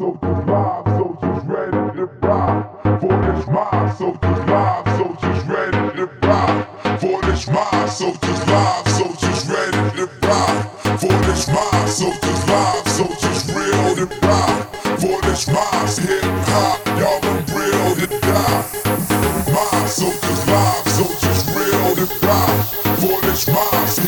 soldiers live, soldiers ready to ride. For this my soldiers live, soldiers ready to ride. For this my soldiers live, soldiers ready to ride. For this my soldiers live, soldiers real to ride. For this my hip hop, y'all been real to die. My soldiers live, soldiers real to ride. For this my